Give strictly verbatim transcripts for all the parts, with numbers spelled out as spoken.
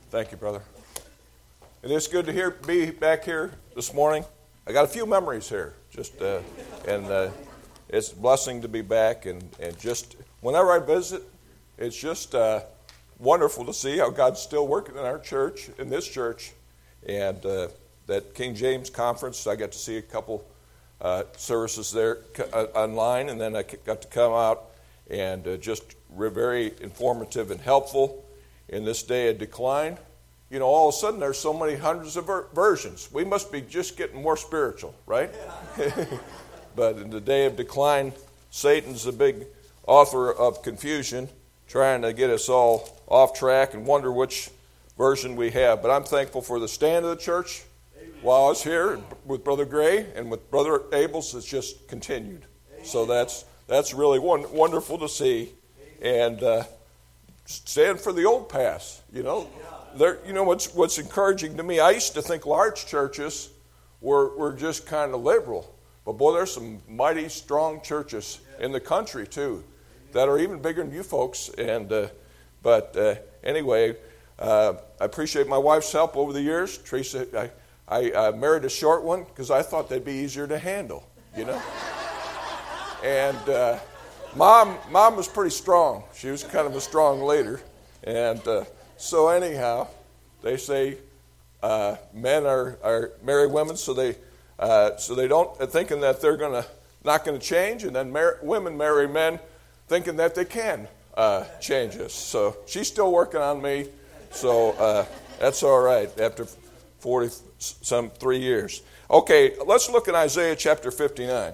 Thank you, brother. It is good to hear, be back here this morning. I got a few memories here, just uh, and uh, it's a blessing to be back. And, and just whenever I visit, it's just uh, wonderful to see how God's still working in our church, in this church, and uh, that King James Conference. I got to see a couple uh, services there uh, online, and then I got to come out and uh, just re- very informative and helpful. In this day of decline, you know, all of a sudden there's so many hundreds of ver- versions. We must be just getting more spiritual, right? Yeah. But in the day of decline, Satan's the big author of confusion, trying to get us all off track and wonder which version we have. But I'm thankful for the stand of the church. Amen. While I was here with Brother Gray and with Brother Abels, it's just continued. Amen. So that's that's really one, wonderful to see. Amen. And uh, stand for the old paths, you know. There, you know what's what's encouraging to me. I used to think large churches were were just kind of liberal, but boy, there's some mighty strong churches in the country too, that are even bigger than you folks. And uh, but uh, anyway, uh, I appreciate my wife's help over the years. Teresa, I I uh, married a short one because I thought they'd be easier to handle, you know. and. Uh, Mom, mom was pretty strong. She was kind of a strong leader, and uh, so anyhow, they say uh, men are, are marry women, so they uh, so they don't uh, thinking that they're gonna not going to change, and then mar- women marry men, thinking that they can uh, change us. So she's still working on me, so uh, that's all right. After forty some three years, okay. Let's look at Isaiah chapter fifty-nine.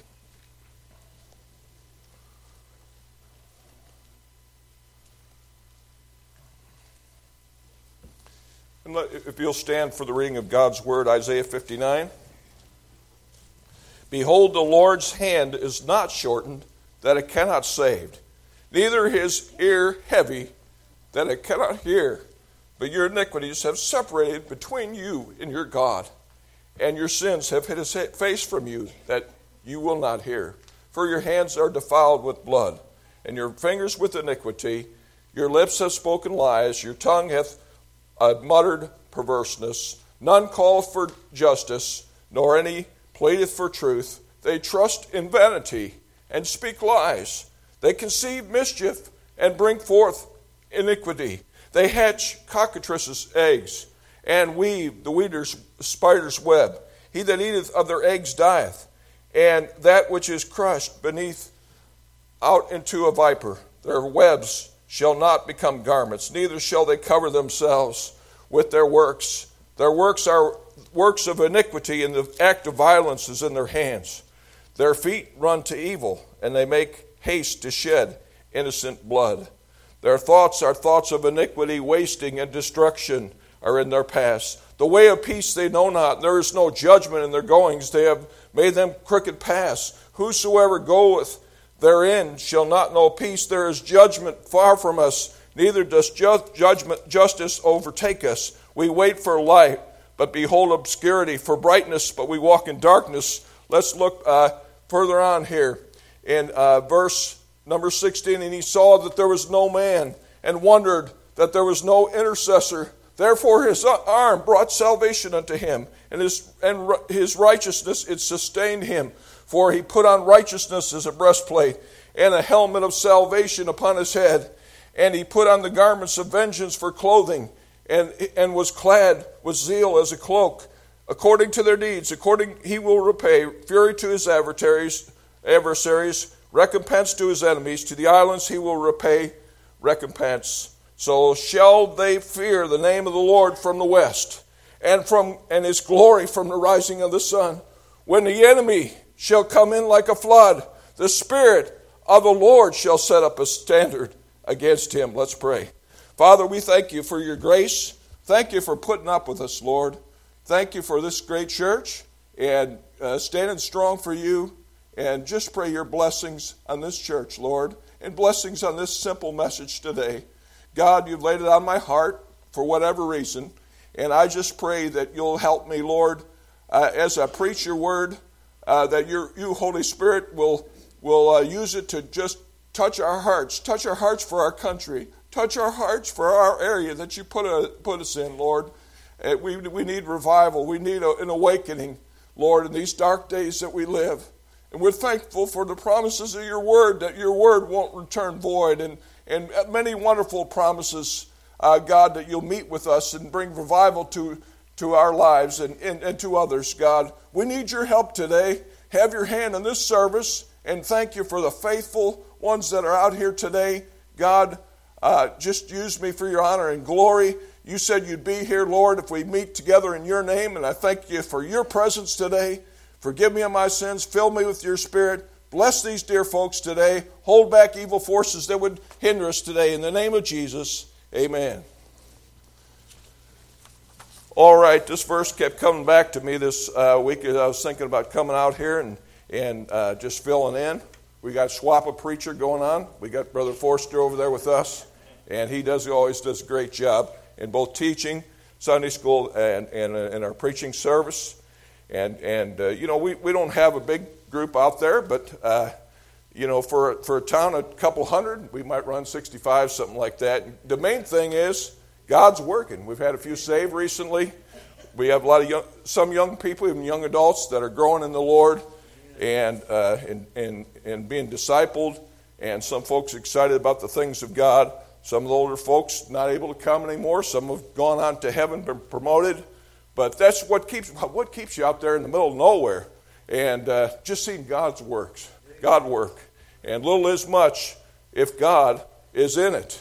And if you'll stand for the reading of God's word, Isaiah fifty-nine. Behold, the Lord's hand is not shortened, that it cannot save, neither his ear heavy, that it cannot hear. But your iniquities have separated between you and your God, and your sins have hid his face from you, that you will not hear. For your hands are defiled with blood, and your fingers with iniquity. Your lips have spoken lies, your tongue hath a muttered perverseness. None calleth for justice, nor any pleadeth for truth. They trust in vanity and speak lies. They conceive mischief and bring forth iniquity. They hatch cockatrices' eggs and weave the weeder's spider's web. He that eateth of their eggs dieth, and that which is crushed beneath out into a viper. Their webs shall not become garments, neither shall they cover themselves with their works. Their works are works of iniquity, and the act of violence is in their hands. Their feet run to evil, and they make haste to shed innocent blood. Their thoughts are thoughts of iniquity, wasting and destruction are in their paths. The way of peace they know not, there is no judgment in their goings. They have made them crooked paths. Whosoever goeth therein shall not know peace. There is judgment far from us, neither does ju- judgment justice overtake us. We wait for light, but behold obscurity, for brightness, but we walk in darkness. Let's look uh, further on here in uh, verse number sixteen. And he saw that there was no man, and wondered that there was no intercessor. Therefore his arm brought salvation unto him, and his, and his righteousness it sustained him. For he put on righteousness as a breastplate, and a helmet of salvation upon his head. And he put on the garments of vengeance for clothing, and, and was clad with zeal as a cloak. According to their deeds, according he will repay fury to his adversaries, adversaries, recompense to his enemies. To the islands he will repay recompense. So shall they fear the name of the Lord from the west, and from and his glory from the rising of the sun. When the enemy shall come in like a flood, the Spirit of the Lord shall set up a standard against him. Let's pray. Father, we thank you for your grace. Thank you for putting up with us, Lord. Thank you for this great church, and uh, standing strong for you. And just pray your blessings on this church, Lord, and blessings on this simple message today. God, you've laid it on my heart for whatever reason, and I just pray that you'll help me, Lord, uh, as I preach your word, Uh, that your, you, Holy Spirit, will will uh, use it to just touch our hearts, touch our hearts for our country, touch our hearts for our area that you put, a, put us in, Lord. Uh, we, we need revival. We need a, an awakening, Lord, in these dark days that we live. And we're thankful for the promises of your word, that your word won't return void, and, and many wonderful promises, uh, God, that you'll meet with us and bring revival to, to our lives and, and, and to others, God. We need your help today. Have your hand in this service, and thank you for the faithful ones that are out here today. God, uh, just use me for your honor and glory. You said you'd be here, Lord, if we meet together in your name, and I thank you for your presence today. Forgive me of my sins. Fill me with your Spirit. Bless these dear folks today. Hold back evil forces that would hinder us today. In the name of Jesus, amen. All right, this verse kept coming back to me this uh, week as I was thinking about coming out here and, and uh, just filling in. We got swap a preacher going on. We got Brother Forster over there with us, and he does always does a great job in both teaching, Sunday school, and, and, uh, and our preaching service. And, and uh, you know, we, we don't have a big group out there, but, uh, you know, for, for a town of a couple hundred, we might run sixty-five, something like that. The main thing is God's working. We've had a few saved recently. We have a lot of young, some young people, even young adults, that are growing in the Lord and, uh, and, and, and being discipled, and some folks excited about the things of God. Some of the older folks not able to come anymore. Some have gone on to heaven, been promoted. But that's what keeps what keeps you out there in the middle of nowhere, and uh, just seeing God's works, God work. And little is much if God is in it.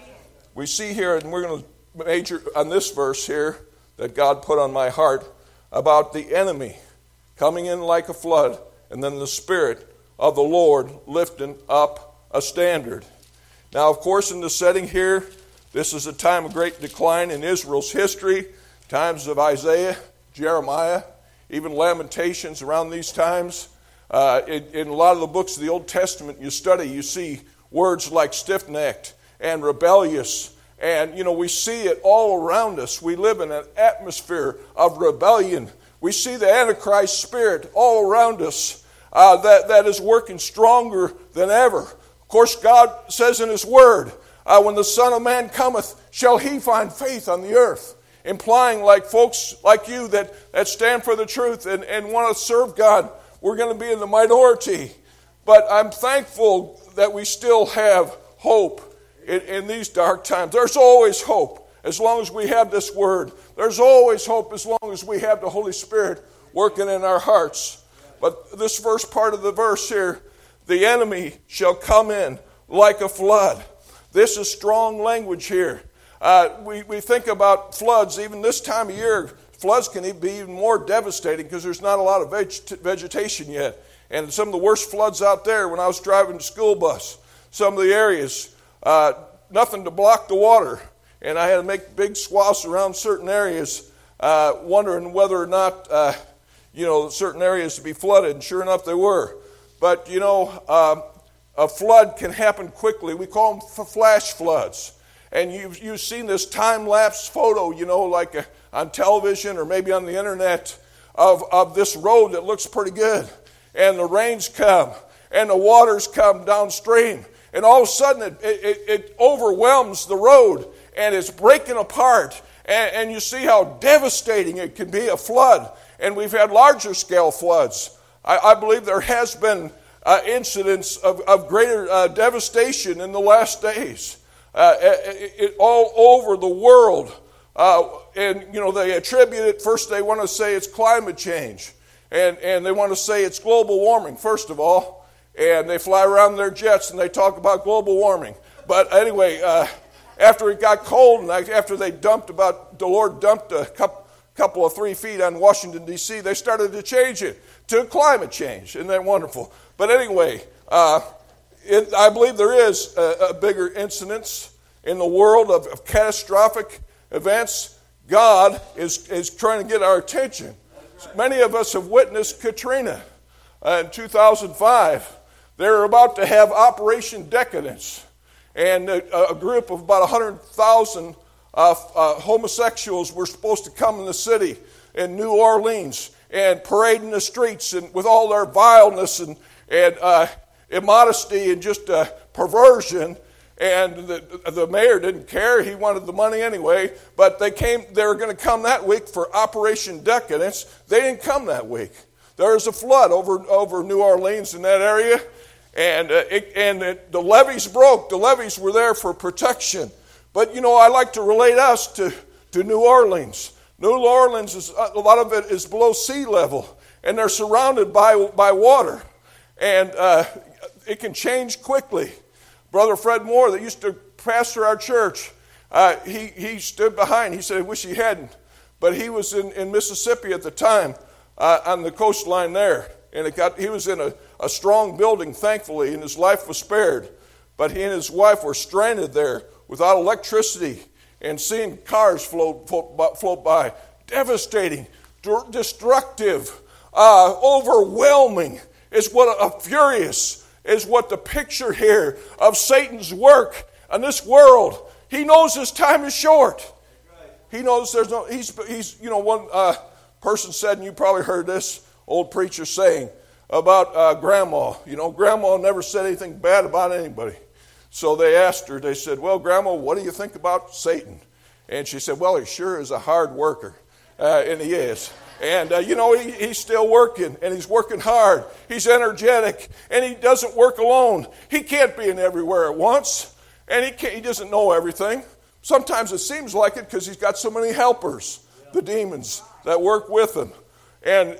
We see here, and we're going to major on this verse here that God put on my heart about the enemy coming in like a flood, and then the Spirit of the Lord lifting up a standard. Now, of course, in the setting here, this is a time of great decline in Israel's history. Times of Isaiah, Jeremiah, even Lamentations around these times. Uh, in, in a lot of the books of the Old Testament you study, you see words like stiff-necked and rebellious. And, you know, we see it all around us. We live in an atmosphere of rebellion. We see the Antichrist spirit all around us uh, that, that is working stronger than ever. Of course, God says in His Word, uh, when the Son of Man cometh, shall He find faith on the earth? Implying, like folks like you that, that stand for the truth and, and want to serve God, we're going to be in the minority. But I'm thankful that we still have hope in, in these dark times. There's always hope as long as we have this word. There's always hope as long as we have the Holy Spirit working in our hearts. But this first part of the verse here, the enemy shall come in like a flood. This is strong language here. Uh, we, we think about floods, even this time of year, floods can be even more devastating because there's not a lot of veg- vegetation yet. And some of the worst floods out there, when I was driving the school bus, some of the areas, uh, nothing to block the water. And I had to make big swaths around certain areas, uh, wondering whether or not, uh, you know, certain areas to be flooded. And sure enough, they were. But, you know, uh, a flood can happen quickly. We call them f- flash floods. And you've, you've seen this time-lapse photo, you know, like a, on television or maybe on the internet of, of this road that looks pretty good. And the rains come and the waters come downstream. And all of a sudden it, it, it overwhelms the road and it's breaking apart. And, and you see how devastating it can be, a flood. And we've had larger scale floods. I, I believe there has been uh, incidents of, of greater uh, devastation in the last days. Uh, it, it, all over the world. Uh, and, you know, they attribute it, first they want to say it's climate change. And, and they want to say it's global warming, first of all. And they fly around their jets and they talk about global warming. But anyway, uh, after it got cold and after they dumped about, the Lord dumped a couple, couple of three feet on Washington, D C, they started to change it to climate change. Isn't that wonderful? But anyway, uh, It, I believe there is a, a bigger incidence in the world of, of catastrophic events. God is, is trying to get our attention. Many of us have witnessed Katrina uh, in two thousand five. They're about to have Operation Decadence. And a, a group of about one hundred thousand uh, uh, homosexuals were supposed to come in the city in New Orleans and parade in the streets and with all their vileness and, and uh, immodesty and just uh, perversion. And the, the mayor didn't care. He wanted the money anyway. But they came. They were going to come that week for Operation Decadence. They didn't come that week. There was a flood over, over New Orleans in that area. And, uh, it, and it, the levees broke. The levees were there for protection. But, you know, I like to relate us to, to New Orleans. New Orleans, is a lot of it is below sea level. And they're surrounded by, by water. And uh, it can change quickly. Brother Fred Moore, that used to pastor our church, uh, he, he stood behind. He said, I wish he hadn't. But he was in, in Mississippi at the time, uh, on the coastline there. And it got he was in a, a strong building, thankfully, and his life was spared. But he and his wife were stranded there without electricity and seeing cars float, float, float by. Devastating, destructive, uh, overwhelming is what a, a furious is what the picture here of Satan's work in this world. He knows his time is short. He knows there's no, he's, he's you know, one uh, person said, and you probably heard this old preacher saying about uh, grandma. You know, grandma never said anything bad about anybody. So they asked her, they said, well, grandma, what do you think about Satan? And she said, well, he sure is a hard worker. Uh, and he is. And, uh, you know, he, he's still working, and he's working hard. He's energetic, and he doesn't work alone. He can't be in everywhere at once, and he, can't, he doesn't know everything. Sometimes it seems like it because he's got so many helpers, the demons, that work with him. And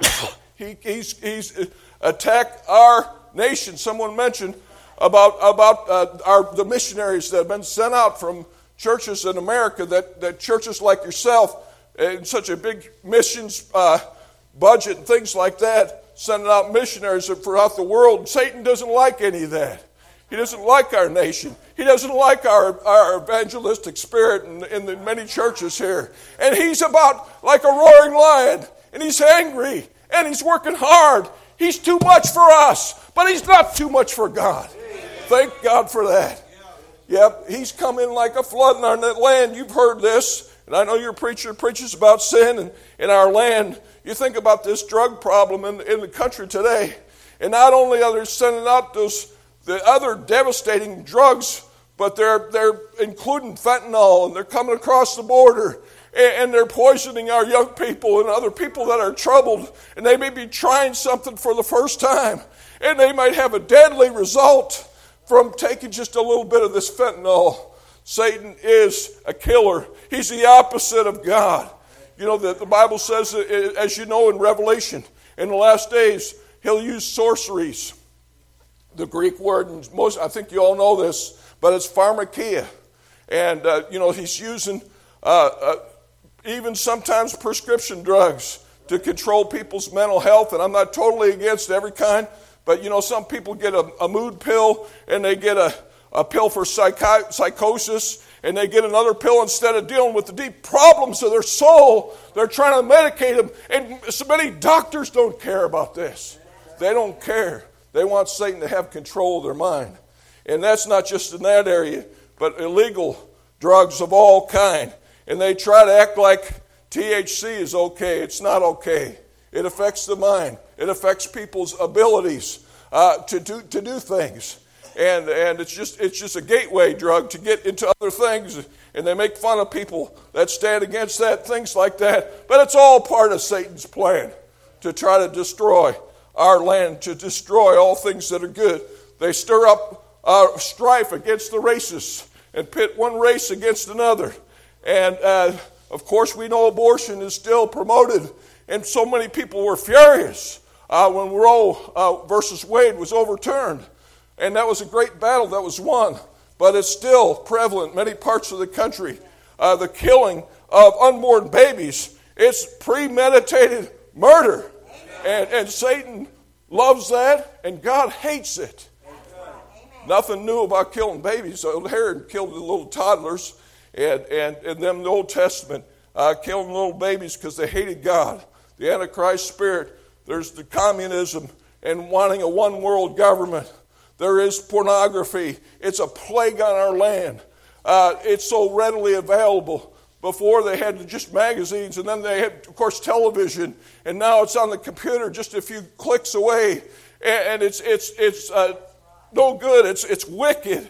he, he's, he's attacked our nation. Someone mentioned about, about uh, our the missionaries that have been sent out from churches in America, that, that churches like yourself, and such a big missions uh, budget and things like that, sending out missionaries throughout the world. Satan doesn't like any of that. He doesn't like our nation. He doesn't like our, our evangelistic spirit in, in the many churches here. And he's about like a roaring lion, and he's angry, and he's working hard. He's too much for us, but he's not too much for God. Thank God for that. Yep, he's come in like a flood in our land. You've heard this. And I know your preacher preaches about sin in, in our land. You think about this drug problem in, in the country today. And not only are they sending out those the other devastating drugs, but they're they're including fentanyl, and they're coming across the border, and, and they're poisoning our young people and other people that are troubled. And they may be trying something for the first time, and they might have a deadly result from taking just a little bit of this fentanyl. Satan is a killer. He's the opposite of God. You know, the, the Bible says, as you know in Revelation, in the last days, he'll use sorceries. The Greek word, and most, I think you all know this, but it's pharmakia. And, uh, you know, he's using uh, uh, even sometimes prescription drugs to control people's mental health. And I'm not totally against every kind, but, you know, some people get a, a mood pill, and they get a a pill for psychi- psychosis, and they get another pill instead of dealing with the deep problems of their soul. They're trying to medicate them, and so many doctors don't care about this. They don't care. They want Satan to have control of their mind. And that's not just in that area, but illegal drugs of all kind. And they try to act like T H C is okay. It's not okay. It affects the mind. It affects people's abilities uh, to do to do things. And and it's just it's just a gateway drug to get into other things. And they make fun of people that stand against that, things like that. But it's all part of Satan's plan to try to destroy our land, to destroy all things that are good. They stir up uh, strife against the races and pit one race against another. And, uh, of course, we know abortion is still promoted. And so many people were furious uh, when Roe uh, versus Wade was overturned. And that was a great battle that was won. But it's still prevalent in many parts of the country. Uh, the killing of unborn babies. It's premeditated murder. And, and Satan loves that, and God hates it. Amen. Nothing new about killing babies. Old Herod killed the little toddlers, and, and, and them in the Old Testament uh, killing little babies because they hated God. The Antichrist spirit, there's the communism and wanting a one-world government. There is pornography. It's a plague on our land. Uh, it's so readily available. Before they had just magazines, and then they had, of course, television, and now it's on the computer just a few clicks away, and it's it's it's uh, no good. It's it's wicked,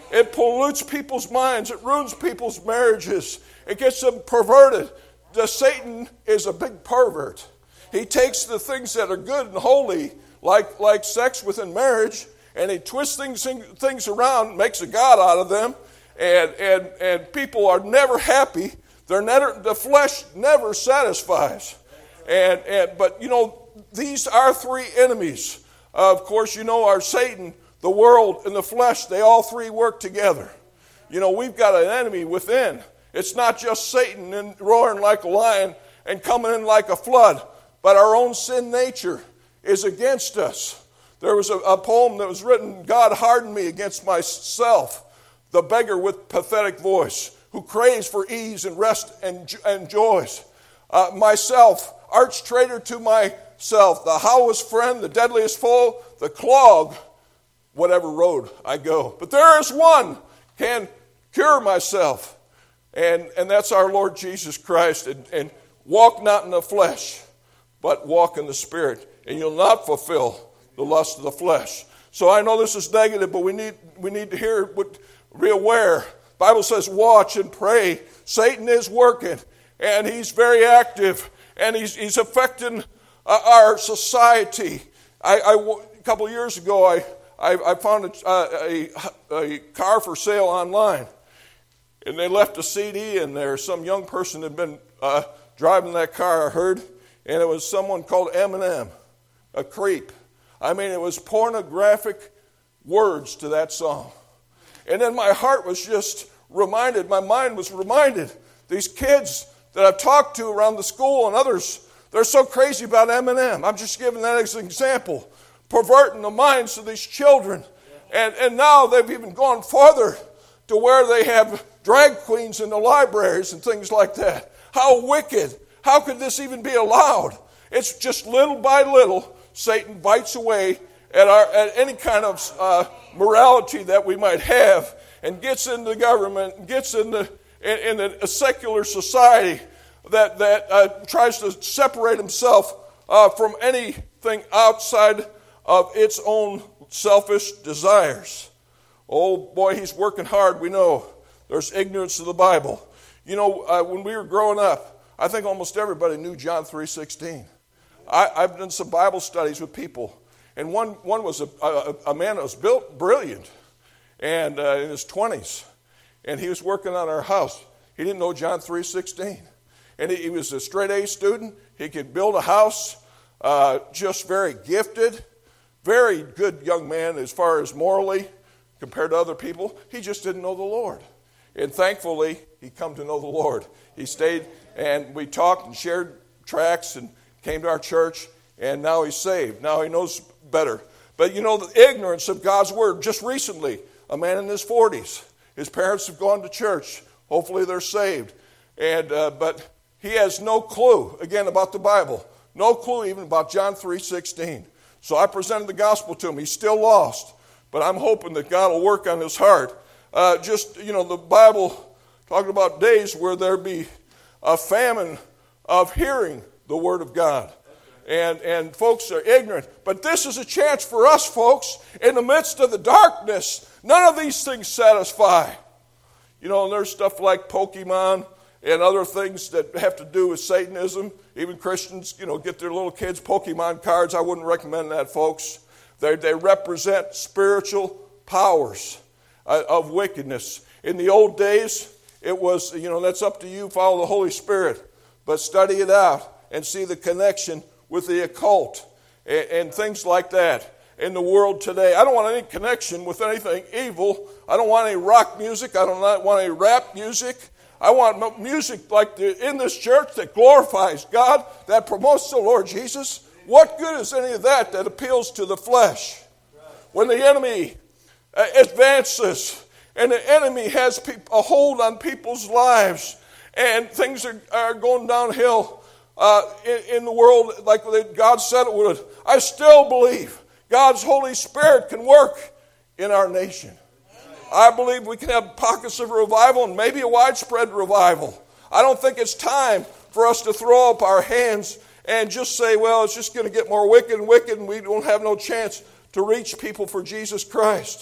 It pollutes people's minds. It ruins people's marriages. It gets them perverted. The Satan is a big pervert. He takes the things that are good and holy, like, like sex within marriage, and he twists things, things around, makes a god out of them, and, and, and people are never happy. They're never, the flesh never satisfies. And, and But, you know, these are three enemies. Uh, of course, you know, our Satan, the world, and the flesh, they all three work together. You know, we've got an enemy within. It's not just Satan and roaring like a lion and coming in like a flood, but our own sin nature is against us. There was a, a poem that was written, God hardened me against myself, the beggar with pathetic voice, who craves for ease and rest and, and joys. Uh, myself, arch traitor to myself, the howest friend, the deadliest foe, the clog, whatever road I go. But there is one can cure myself, and, and that's our Lord Jesus Christ. And, and walk not in the flesh, but walk in the Spirit, and you'll not fulfill the lust of the flesh. So I know this is negative, but we need we need to hear what be aware. The Bible says, watch and pray. Satan is working, and he's very active, and he's he's affecting uh, our society. I, I a couple of years ago, I I, I found a, a, a car for sale online, and they left a C D in there. Some young person had been uh, driving that car, I heard, and it was someone called Eminem, a creep. I mean, it was pornographic words to that song. And then my heart was just reminded, my mind was reminded, these kids that I've talked to around the school and others, they're so crazy about Eminem. I'm just giving that as an example. Perverting the minds of these children. And, and now they've even gone farther to where they have drag queens in the libraries and things like that. How wicked. How could this even be allowed? It's just little by little, Satan bites away at, our, at any kind of uh, morality that we might have, and gets into the government, and gets into in, in a secular society that, that uh, tries to separate himself uh, from anything outside of its own selfish desires. Oh boy, he's working hard, we know. There's ignorance of the Bible. You know, uh, when we were growing up, I think almost everybody knew John three sixteen. I, I've done some Bible studies with people, and one one was a, a, a man that was built brilliant, and uh, in his twenties, and he was working on our house. He didn't know John three sixteen, and he, he was a straight A student. He could build a house, uh, just very gifted, very good young man as far as morally compared to other people. He just didn't know the Lord, and thankfully he come to know the Lord. He stayed, and we talked and shared tracts and came to our church, and now he's saved. Now he knows better. But you know, the ignorance of God's word. Just recently, a man in his forties, his parents have gone to church. Hopefully they're saved. And uh, but he has no clue, again, about the Bible. No clue even about John three sixteen. So I presented the gospel to him. He's still lost. But I'm hoping that God will work on his heart. Uh, just, you know, the Bible talking about days where there be a famine of hearing the Word of God. And, and folks are ignorant. But this is a chance for us, folks, in the midst of the darkness. None of these things satisfy. You know, and there's stuff like Pokemon and other things that have to do with Satanism. Even Christians, you know, get their little kids Pokemon cards. I wouldn't recommend that, folks. They, they represent spiritual powers uh, of wickedness. In the old days, it was, you know, that's up to you. Follow the Holy Spirit. But study it out and see the connection with the occult and, and things like that in the world today. I don't want any connection with anything evil. I don't want any rock music. I don't want any rap music. I want music like the, in this church that glorifies God, that promotes the Lord Jesus. What good is any of that that appeals to the flesh? When the enemy uh, advances and the enemy has pe- a hold on people's lives and things are, are going downhill, Uh, in, in the world like God said it would, I still believe God's Holy Spirit can work in our nation. I believe we can have pockets of revival and maybe a widespread revival. I don't think it's time for us to throw up our hands and just say, well, it's just going to get more wicked and wicked and we don't have no chance to reach people for Jesus Christ.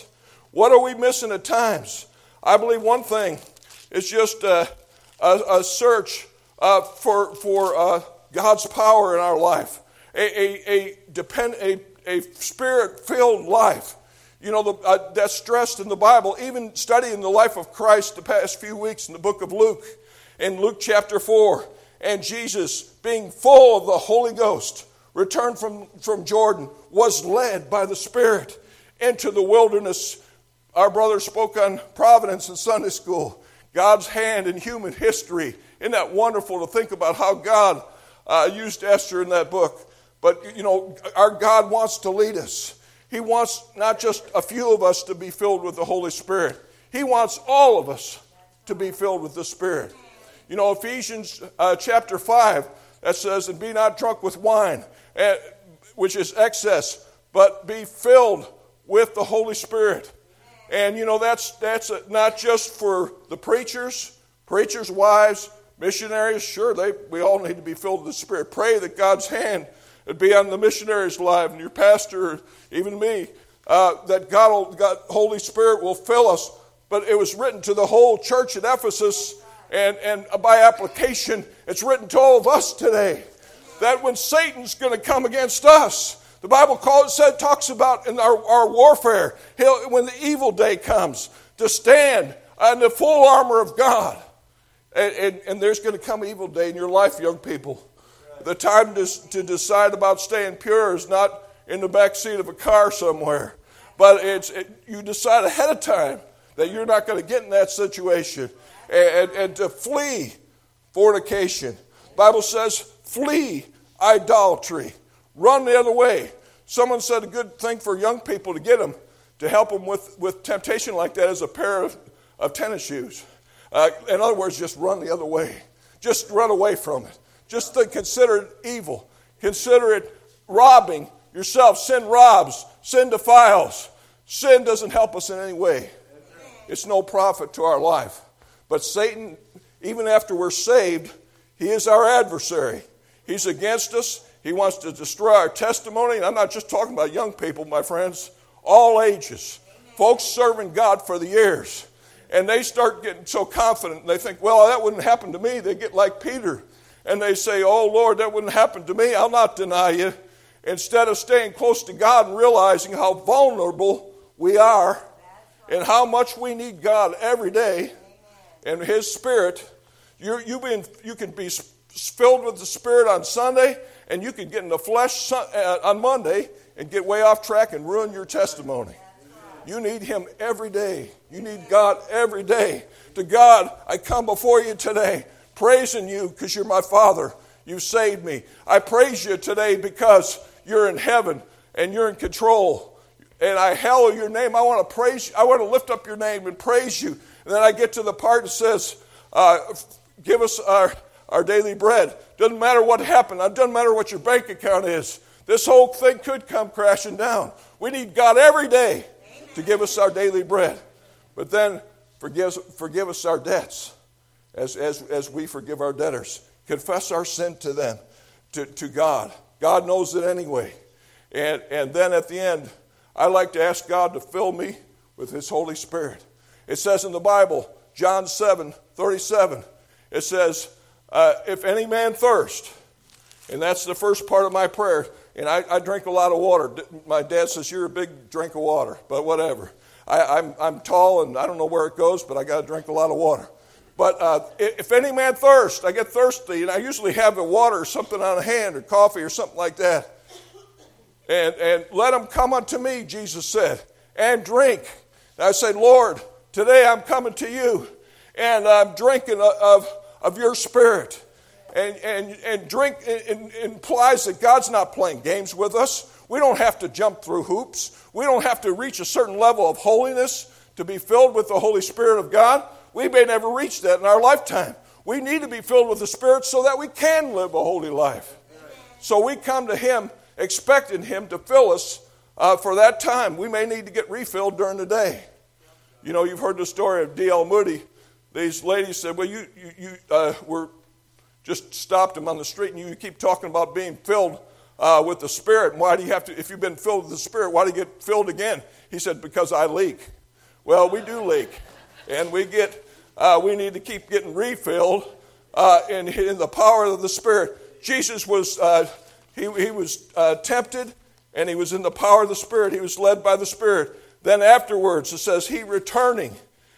What are we missing at times? I believe one thing is just uh, a, a search uh, for for uh, God's power in our life, a a a, depend, a, a spirit-filled life. You know, the, uh, that's stressed in the Bible. Even studying the life of Christ the past few weeks in the book of Luke, in Luke chapter four, and Jesus, being full of the Holy Ghost, returned from, from Jordan, was led by the Spirit into the wilderness. Our brother spoke on providence in Sunday school. God's hand in human history. Isn't that wonderful to think about how God uh, used Esther in that book? But, you know, our God wants to lead us. He wants not just a few of us to be filled with the Holy Spirit. He wants all of us to be filled with the Spirit. You know, Ephesians uh, chapter five, that says, and be not drunk with wine, uh, which is excess, but be filled with the Holy Spirit. And, you know, that's that's not just for the preachers, preachers' wives, missionaries. Sure, they we all need to be filled with the Spirit. Pray that God's hand would be on the missionaries' life and your pastor, even me, uh, that God, will, God, Holy Spirit will fill us. But it was written to the whole church at Ephesus, and, and by application, it's written to all of us today. That when Satan's going to come against us, the Bible calls, said, talks about in our, our warfare, he'll, when the evil day comes, to stand in the full armor of God. And, and, and there's going to come an evil day in your life, young people. The time to, to decide about staying pure is not in the back seat of a car somewhere. But it's it, you decide ahead of time that you're not going to get in that situation. And, and, and to flee fornication. The Bible says, flee idolatry. Run the other way. Someone said a good thing for young people to get them, to help them with, with temptation like that, is a pair of, of tennis shoes. Uh, in other words, just run the other way. Just run away from it. Just to consider it evil. Consider it robbing yourself. Sin robs. Sin defiles. Sin doesn't help us in any way. It's no profit to our life. But Satan, even after we're saved, he is our adversary. He's against us. He wants to destroy our testimony. And I'm not just talking about young people, my friends. All ages. Folks serving God for the years. And they start getting so confident. And they think, well, that wouldn't happen to me. They get like Peter. And they say, oh, Lord, that wouldn't happen to me. I'll not deny you. Instead of staying close to God and realizing how vulnerable we are and how much we need God every day and His Spirit. You you been you can be filled with the Spirit on Sunday, and you can get in the flesh on Monday and get way off track and ruin your testimony. You need Him every day. You need God every day. To God, I come before you today, praising you because you're my Father. You saved me. I praise you today because you're in heaven and you're in control. And I hallow your name. I want to praise you. I want to lift up your name and praise you. And then I get to the part that says, uh, give us our, our daily bread. Doesn't matter what happened. It doesn't matter what your bank account is. This whole thing could come crashing down. We need God every day to give us our daily bread. But then forgive, forgive us our debts as, as, as we forgive our debtors. Confess our sin to them, to, to God. God knows it anyway. And, and then at the end, I like to ask God to fill me with His Holy Spirit. It says in the Bible, John seven thirty-seven, it says, uh, if any man thirst, and that's the first part of my prayer, and I, I drink a lot of water. My dad says, you're a big drink of water, but whatever. I, I'm, I'm tall, and I don't know where it goes, but I got to drink a lot of water. But uh, if any man thirst, I get thirsty, and I usually have the water or something on hand or coffee or something like that. And, and let him come unto me, Jesus said, and drink. And I say, Lord, today I'm coming to you, and I'm drinking of, of your Spirit. And, and, and drink it implies that God's not playing games with us. We don't have to jump through hoops. We don't have to reach a certain level of holiness to be filled with the Holy Spirit of God. We may never reach that in our lifetime. We need to be filled with the Spirit so that we can live a holy life. So we come to Him expecting Him to fill us uh, for that time. We may need to get refilled during the day. You know, you've heard the story of D L Moody. These ladies said, well, you, you, you uh, were just stopped him on the street, and you keep talking about being filled uh, with the Spirit. And why do you have to, if you've been filled with the Spirit, why do you get filled again? He said, because I leak. Well, we do leak, and we get uh, we need to keep getting refilled uh, in in the power of the Spirit. Jesus was uh, he he was uh, tempted, and he was in the power of the Spirit. He was led by the Spirit. Then afterwards, it says he returning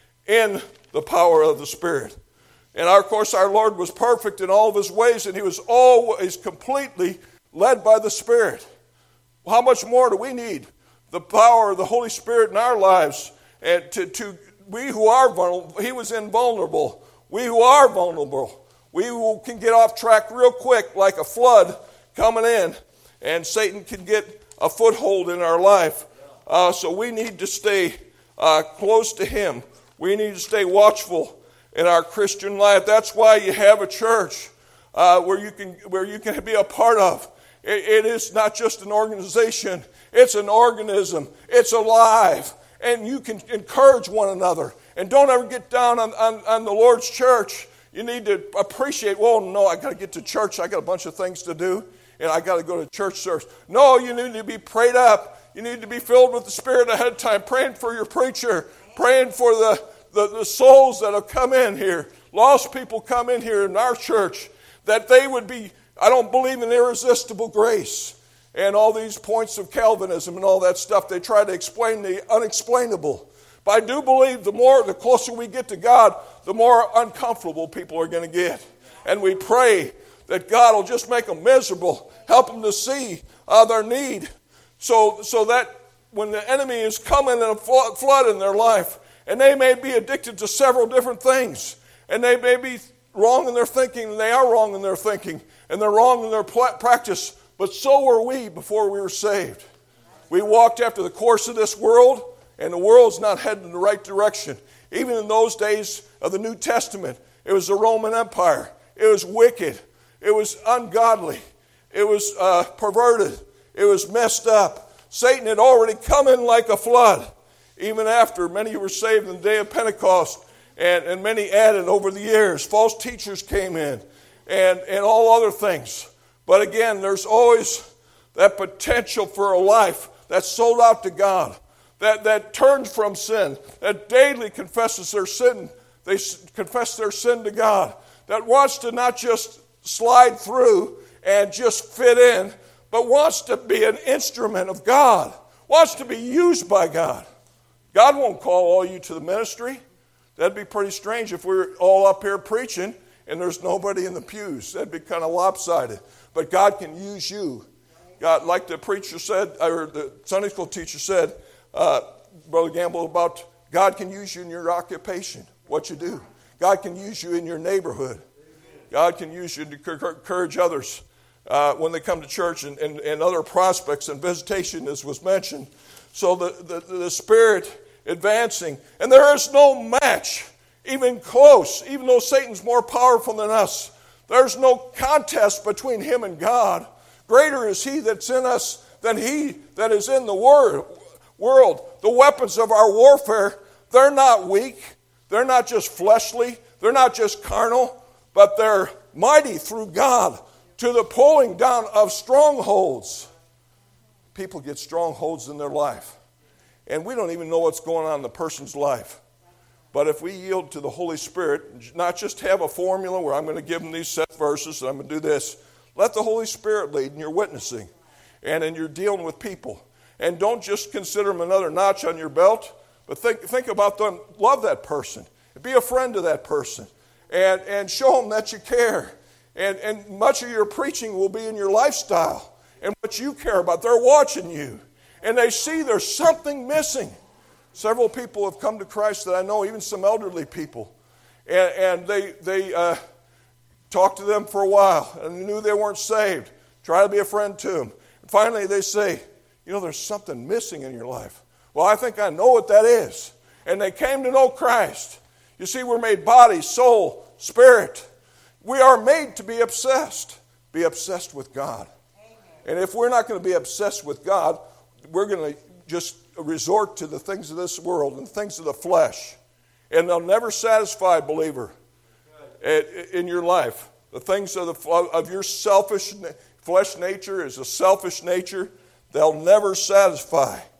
in the power of the Spirit. And our, of course, our Lord was perfect in all of his ways, and he was always completely led by the Spirit. How much more do we need the power of the Holy Spirit in our lives? And to, to we who are vulnerable, he was invulnerable. We who are vulnerable, we who can get off track real quick like a flood coming in, and Satan can get a foothold in our life. Uh, so we need to stay uh, close to him. We need to stay watchful in our Christian life. That's why you have a church uh, where you can where you can be a part of. It, it is not just an organization. It's an organism. It's alive. And you can encourage one another. And don't ever get down on, on, on the Lord's church. You need to appreciate, well, no, I got to get to church. I got a bunch of things to do. And I got to go to church service. No, you need to be prayed up. You need to be filled with the Spirit ahead of time, praying for your preacher, praying for the, the, the souls that have come in here. Lost people come in here in our church, that they would be, I don't believe in irresistible grace and all these points of Calvinism and all that stuff. They try to explain the unexplainable. But I do believe the more, the closer we get to God, the more uncomfortable people are going to get. And we pray that God will just make them miserable, help them to see uh, their need. So, so that when the enemy is coming in a flood in their life, and they may be addicted to several different things, and they may be wrong in their thinking, and they are wrong in their thinking, and they're wrong in their practice, but so were we before we were saved. We walked after the course of this world, and the world's not heading in the right direction. Even in those days of the New Testament, it was the Roman Empire. It was wicked. It was ungodly. It was uh, perverted. It was messed up. Satan had already come in like a flood, even after many were saved in the day of Pentecost, and, and many added over the years. False teachers came in, and, and all other things. But again, there's always that potential for a life that's sold out to God, that, that turns from sin, that daily confesses their sin. They confess their sin to God, that wants to not just slide through and just fit in, but wants to be an instrument of God, wants to be used by God. God won't call all you to the ministry. That'd be pretty strange if we were all up here preaching and there's nobody in the pews. That'd be kind of lopsided. But God can use you. God, like the preacher said, or the Sunday school teacher said, uh, Brother Gamble, about God can use you in your occupation, what you do. God can use you in your neighborhood. God can use you to encourage others uh, when they come to church, and, and, and other prospects and visitation, as was mentioned. So the, the, the Spirit advancing. And there is no match, even close, even though Satan's more powerful than us. There's no contest between him and God. Greater is he that's in us than he that is in the wor- world. The weapons of our warfare, they're not weak. They're not just fleshly. They're not just carnal. But they're mighty through God to the pulling down of strongholds. People get strongholds in their life. And we don't even know what's going on in the person's life. But if we yield to the Holy Spirit, not just have a formula where I'm going to give them these set verses and I'm going to do this. Let the Holy Spirit lead in your witnessing and in your dealing with people. And don't just consider them another notch on your belt, but think, think about them. Love that person. Be a friend to that person. And, and show them that you care. And, and much of your preaching will be in your lifestyle and what you care about. They're watching you. And they see there's something missing. Several people have come to Christ that I know, even some elderly people. And, and they, they uh, talked to them for a while and knew they weren't saved. Try to be a friend to them. And finally they say, you know, there's something missing in your life. Well, I think I know what that is. And they came to know Christ. You see, we're made body, soul, spirit. We are made to be obsessed. Be obsessed with God. Amen. And if we're not going to be obsessed with God, we're going to just resort to the things of this world and things of the flesh. And they'll never satisfy, believer, in your life. The things of, the, of your selfish flesh nature is a selfish nature. They'll never satisfy.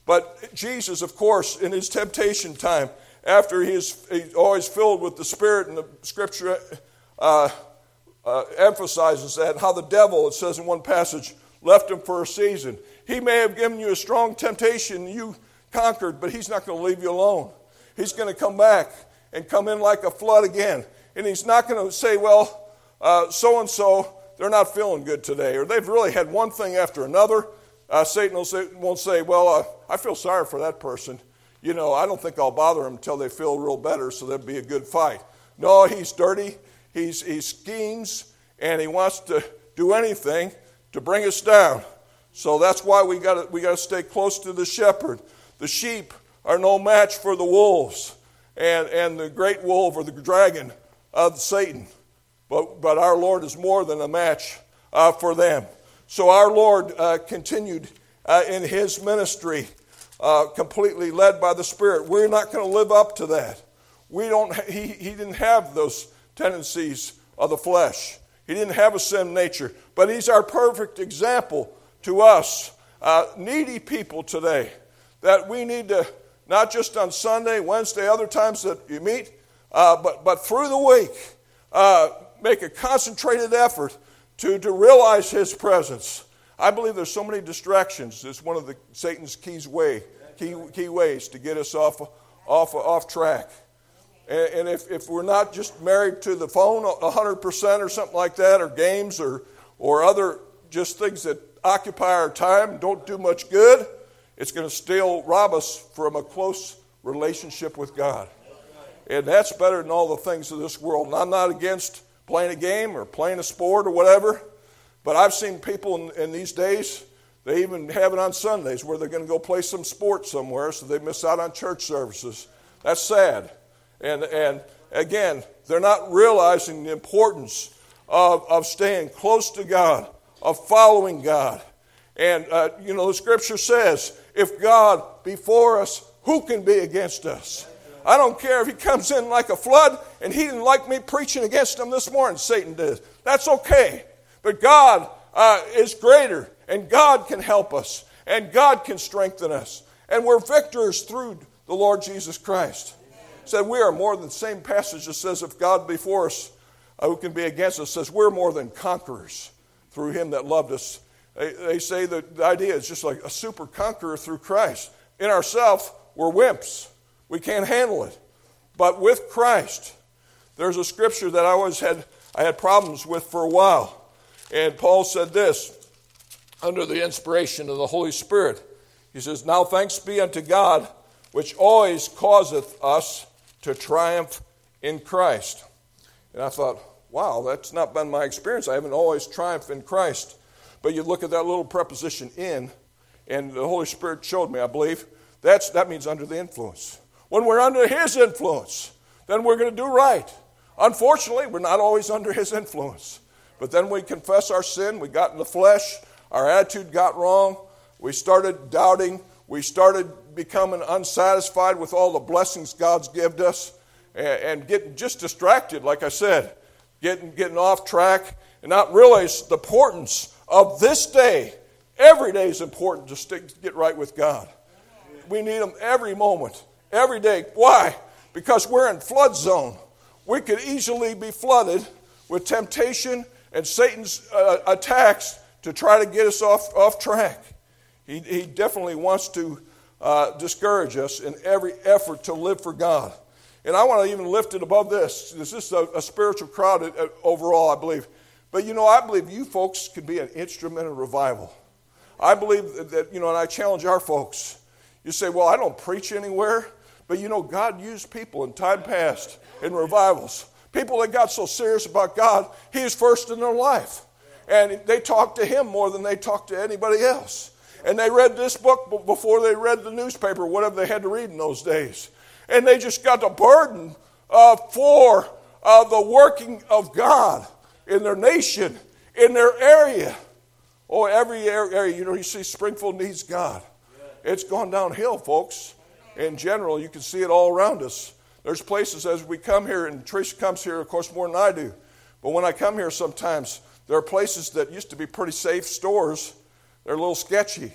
But Jesus, of course, in his temptation time, after he is he's always filled with the Spirit, and the Scripture uh, uh, emphasizes that, how the devil, it says in one passage, left him for a season. He may have given you a strong temptation, you conquered, but he's not going to leave you alone. He's going to come back and come in like a flood again. And he's not going to say, well, uh, so-and-so, they're not feeling good today, or they've really had one thing after another. Uh, Satan will say, won't say, well, uh, I feel sorry for that person. You know, I don't think I'll bother them until they feel real better, so there'll be a good fight. No, he's dirty. He's, he schemes, and he wants to do anything to bring us down. So that's why we got we got to stay close to the shepherd. The sheep are no match for the wolves, and, and the great wolf or the dragon of Satan. But but our Lord is more than a match uh, for them. So our Lord uh, continued uh, in his ministry, uh, completely led by the Spirit. We're not going to live up to that. We don't. He he didn't have those tendencies of the flesh. He didn't have a sin nature. But he's our perfect example to us, uh, needy people today, that we need to, not just on Sunday, Wednesday, other times that you meet, uh, but but through the week, uh, make a concentrated effort to, to realize his presence. I believe there's so many distractions. It's one of the Satan's keys way, key, key ways to get us off, off, off track. And, and if, if we're not just married to the phone one hundred percent or something like that, or games or, or other just things that occupy our time, don't do much good, it's going to still rob us from a close relationship with God. And that's better than all the things of this world. And I'm not against playing a game or playing a sport or whatever, but I've seen people in, in these days, they even have it on Sundays where they're going to go play some sport somewhere, so they miss out on church services. That's sad. And and again, they're not realizing the importance of, of staying close to God, of following God. And, uh, you know, the Scripture says, if God be for us, who can be against us? I don't care if he comes in like a flood, and he didn't like me preaching against him this morning, Satan did. That's okay. But God uh, is greater, and God can help us, and God can strengthen us. And we're victors through the Lord Jesus Christ. It said we are more than the same passage that says, if God be for us, uh, who can be against us? It says we're more than conquerors through him that loved us. They, they say that the idea is just like a super conqueror through Christ. In ourselves, we're wimps. We can't handle it. But with Christ, there's a scripture that I always had I had problems with for a while. And Paul said this, under the inspiration of the Holy Spirit. He says, now thanks be unto God, which always causeth us to triumph in Christ. And I thought, wow, that's not been my experience. I haven't always triumphed in Christ. But you look at that little preposition in, and the Holy Spirit showed me, I believe, that's that means under the influence. When we're under his influence, then we're going to do right. Unfortunately, we're not always under his influence. But then we confess our sin. We got in the flesh. Our attitude got wrong. We started doubting. We started becoming unsatisfied with all the blessings God's given us, and, and getting just distracted, like I said, getting, getting off track, and not realize the importance of this day. Every day is important to stick, get right with God. We need him every moment. Every day. Why? Because we're in flood zone. We could easily be flooded with temptation and Satan's uh, attacks to try to get us off, off track. He, he definitely wants to uh, discourage us in every effort to live for God. And I want to even lift it above this. This is a, a spiritual crowd overall, I believe. But, you know, I believe you folks could be an instrument of revival. I believe that, you know, and I challenge our folks. You say, well, I don't preach anywhere. But you know, God used people in time past in revivals. People that got so serious about God, he was first in their life. And they talked to him more than they talked to anybody else. And they read this book before they read the newspaper, whatever they had to read in those days. And they just got the burden uh, for uh, the working of God in their nation, in their area. Oh, every area, you know, you see Springfield needs God. It's gone downhill, folks. In general, you can see it all around us. There's places as we come here, and Trish comes here, of course, more than I do. But when I come here sometimes, there are places that used to be pretty safe stores. They're a little sketchy.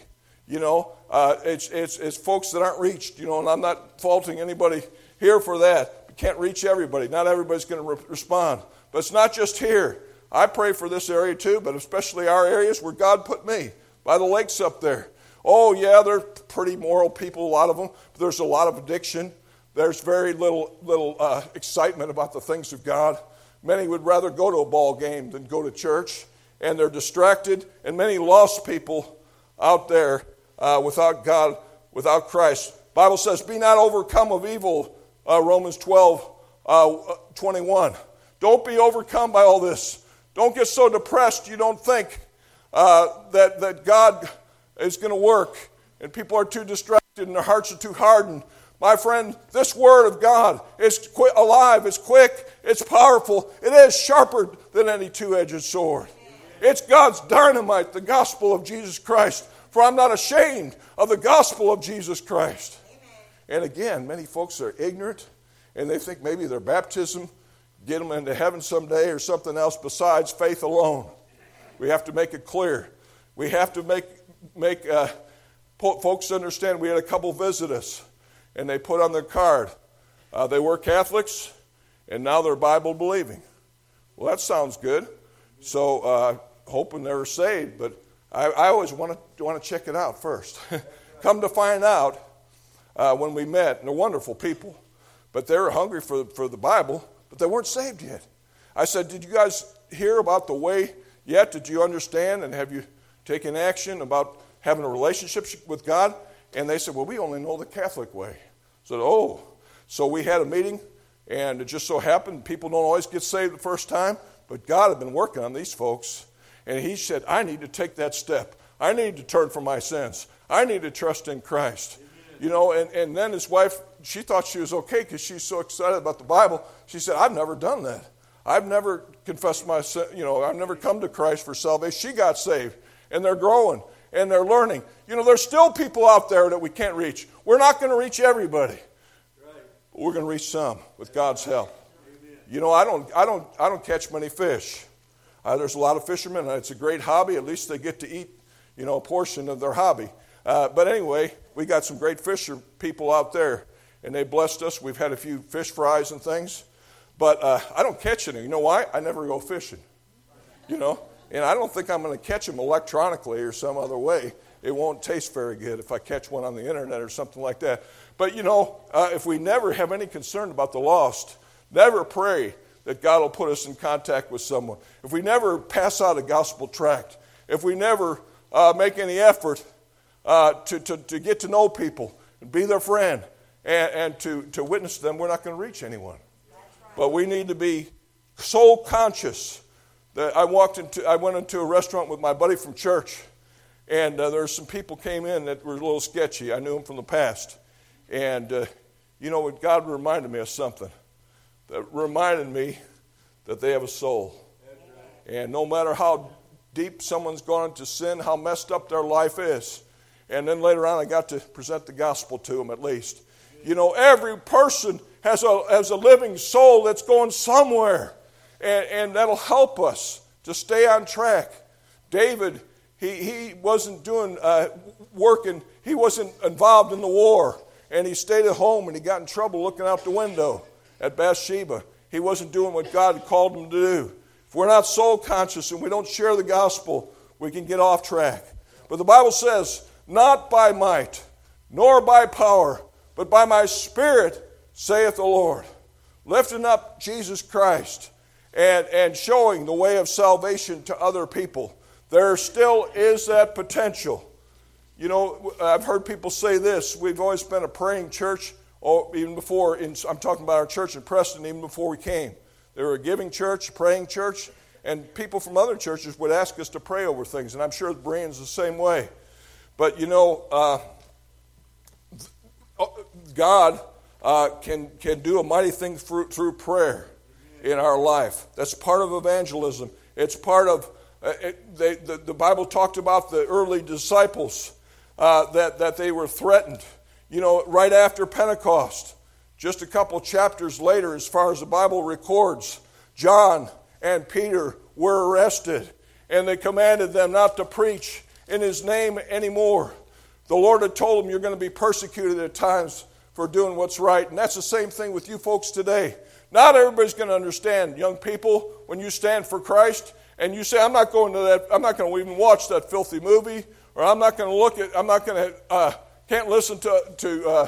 You know, uh, it's, it's, it's folks that aren't reached, you know, and I'm not faulting anybody here for that. We can't reach everybody. Not everybody's going to re- respond. But it's not just here. I pray for this area too, but especially our areas where God put me, by the lakes up there. Oh, yeah, they're pretty moral people, a lot of them. But there's a lot of addiction. There's very little, little uh, excitement about the things of God. Many would rather go to a ball game than go to church. And they're distracted. And many lost people out there uh, without God, without Christ. The Bible says, be not overcome of evil, uh, Romans twelve, uh, twenty-one. Don't be overcome by all this. Don't get so depressed you don't think uh, that, that God is going to work. And people are too distracted and their hearts are too hardened. My friend, this word of God is qu- alive, it's quick, it's powerful. It is sharper than any two-edged sword. It's God's dynamite, the gospel of Jesus Christ. For I'm not ashamed of the gospel of Jesus Christ. And again, many folks are ignorant and they think maybe their baptism get them into heaven someday or something else besides faith alone. We have to make it clear. We have to make make uh, folks understand. We had a couple visit us, and they put on their card, uh, they were Catholics, and now they're Bible believing. Well, that sounds good. So uh, hoping they were saved, but I, I always want to want to check it out first. Come to find out, uh, when we met, and they're wonderful people, but they were hungry for for the Bible. But they weren't saved yet. I said, did you guys hear about the way yet? Did you understand and have you taken action about having a relationship with God? And they said, well, we only know the Catholic way. I said, oh. So we had a meeting, and it just so happened people don't always get saved the first time, but God had been working on these folks. And he said, I need to take that step. I need to turn from my sins. I need to trust in Christ. You know, and, and then his wife, she thought she was okay because she's so excited about the Bible. She said, I've never done that. I've never confessed my sin, you know, I've never come to Christ for salvation. She got saved, and they're growing, and they're learning. You know, there's still people out there that we can't reach. We're not going to reach everybody. But we're going to reach some with God's help. You know, I don't, I don't, I don't catch many fish. Uh, there's a lot of fishermen, and it's a great hobby. At least they get to eat, you know, a portion of their hobby. Uh, but anyway, we got some great fisher people out there, and they blessed us. We've had a few fish fries and things. But uh, I don't catch any. You know why? I never go fishing. You know? And I don't think I'm going to catch them electronically or some other way. It won't taste very good if I catch one on the internet or something like that. But, you know, uh, if we never have any concern about the lost, never pray that God will put us in contact with someone. If we never pass out a gospel tract, if we never uh, make any effort Uh, to, to, to get to know people and be their friend and, and to, to witness to them, we're not going to reach anyone. Right. But we need to be so conscious that I walked into, I went into a restaurant with my buddy from church, and uh, there were some people came in that were a little sketchy. I knew them from the past. And, uh, you know, God reminded me of something that reminded me that they have a soul. Right. And no matter how deep someone's gone into sin, how messed up their life is, and then later on, I got to present the gospel to them at least. You know, every person has a has a living soul that's going somewhere. And, and that'll help us to stay on track. David, he, he wasn't doing uh, working. He wasn't involved in the war. And he stayed at home and he got in trouble looking out the window at Bathsheba. He wasn't doing what God had called him to do. If we're not soul conscious and we don't share the gospel, we can get off track. But the Bible says, not by might, nor by power, but by my Spirit, saith the Lord. Lifting up Jesus Christ and, and showing the way of salvation to other people. There still is that potential. You know, I've heard people say this. We've always been a praying church, or even before, in, I'm talking about our church in Preston, even before we came. They were a giving church, a praying church, and people from other churches would ask us to pray over things, and I'm sure the Bereans the same way. But, you know, uh, God uh, can, can do a mighty thing through, through prayer in our life. That's part of evangelism. It's part of, uh, it, they, the, the Bible talked about the early disciples, uh, that, that they were threatened. You know, right after Pentecost, just a couple chapters later, as far as the Bible records, John and Peter were arrested, and they commanded them not to preach in his name anymore. The Lord had told them you're going to be persecuted at times for doing what's right. And that's the same thing with you folks today. Not everybody's going to understand, young people, when you stand for Christ and you say, I'm not going to that, I'm not going to even watch that filthy movie, or I'm not going to look at, I'm not going to, uh, can't listen to, to uh,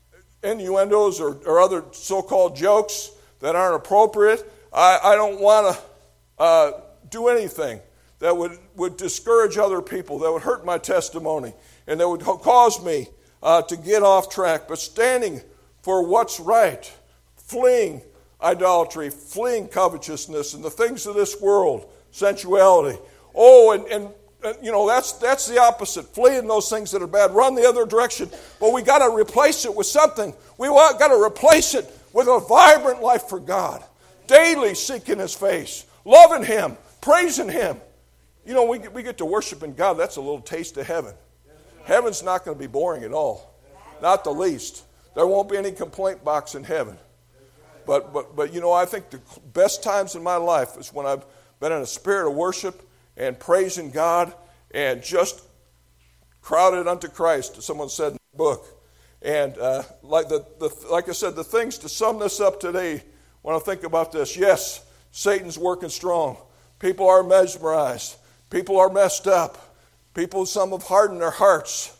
innuendos or, or other so-called jokes that aren't appropriate. I, I don't want to uh, do anything that would, would discourage other people, that would hurt my testimony, and that would cause me uh, to get off track. But standing for what's right, fleeing idolatry, fleeing covetousness and the things of this world, sensuality. Oh, and, and uh, you know, that's that's the opposite. Fleeing those things that are bad. Run the other direction. But we got to replace it with something. We got to replace it with a vibrant life for God. Daily seeking His face, loving Him, praising Him. You know, we, we get to worshiping God. That's a little taste of heaven. Heaven's not going to be boring at all. Not the least. There won't be any complaint box in heaven. But, but, but you know, I think the best times in my life is when I've been in a spirit of worship and praising God and just crowded unto Christ, as someone said in the book. And uh, like, the, the, like I said, the things to sum this up today, when I think about this, yes, Satan's working strong. People are mesmerized. People are messed up. People, some have hardened their hearts.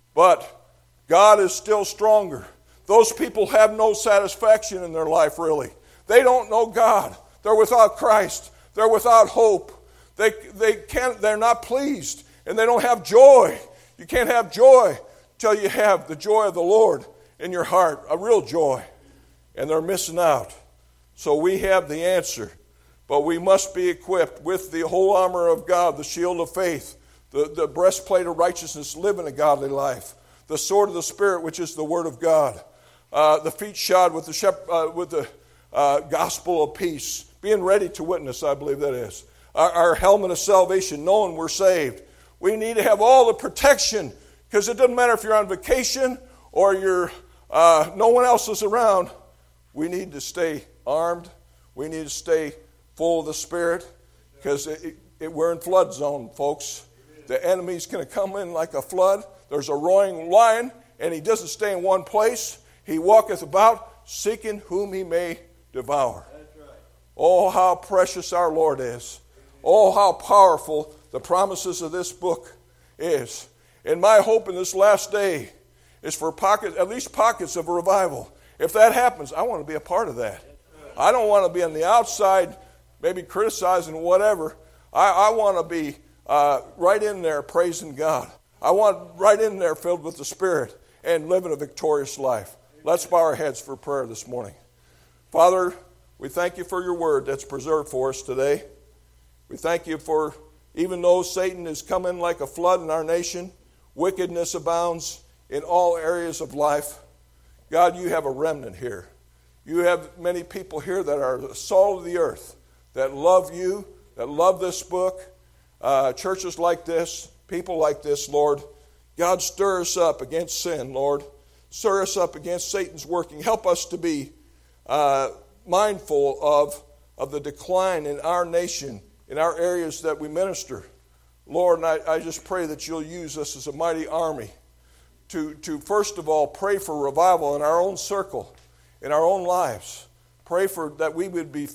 But God is still stronger. Those people have no satisfaction in their life, really. They don't know God. They're without Christ. They're without hope. They, they can't, they're not pleased, and they don't have joy. You can't have joy until you have the joy of the Lord in your heart, a real joy. And they're missing out. So we have the answer. But we must be equipped with the whole armor of God, the shield of faith, the, the breastplate of righteousness, living a godly life, the sword of the Spirit, which is the word of God, uh, the feet shod with the, shep- uh, with the uh, gospel of peace, being ready to witness, I believe that is. Our, our helmet of salvation, knowing we're saved. We need to have all the protection, because it doesn't matter if you're on vacation or you're uh, no one else is around. We need to stay armed. We need to stay full of the Spirit, because it, it, it, we're in flood zone, folks. The enemy's going to come in like a flood. There's a roaring lion, and he doesn't stay in one place. He walketh about, seeking whom he may devour. That's right. Oh, how precious our Lord is. Oh, how powerful the promises of this book is. And my hope in this last day is for pockets, at least pockets of a revival. If that happens, I want to be a part of that. I don't want to be on the outside, maybe criticizing whatever. I, I want to be uh, right in there praising God. I want right in there filled with the Spirit and living a victorious life. Let's bow our heads for prayer this morning. Father, we thank you for your word that's preserved for us today. We thank you for, even though Satan is coming like a flood in our nation, wickedness abounds in all areas of life. God, you have a remnant here. You have many people here that are the salt of the earth, that love you, that love this book, uh, churches like this, people like this, Lord. God, stir us up against sin, Lord. Stir us up against Satan's working. Help us to be uh, mindful of, of the decline in our nation, in our areas that we minister. Lord, and I, I just pray that you'll use us as a mighty army to, to, first of all, pray for revival in our own circle, in our own lives. Pray for that we would be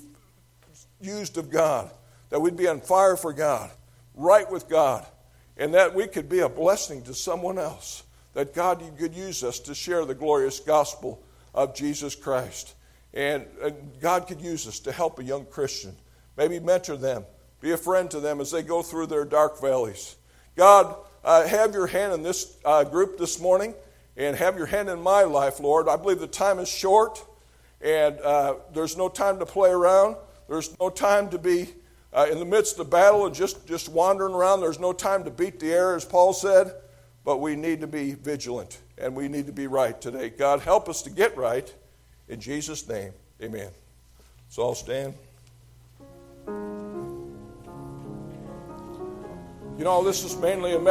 used of God, that we'd be on fire for God, right with God, and that we could be a blessing to someone else, that God, you could use us to share the glorious gospel of Jesus Christ. And, and God could use us to help a young Christian, maybe mentor them, be a friend to them as they go through their dark valleys. God, uh, have your hand in this uh, group this morning, and have your hand in my life, Lord. I believe the time is short, and uh, there's no time to play around. There's no time to be uh, in the midst of battle and just, just wandering around. There's no time to beat the air, as Paul said, but we need to be vigilant, and we need to be right today. God, help us to get right. In Jesus' name, amen. So I'll stand. You know, this is mainly a message.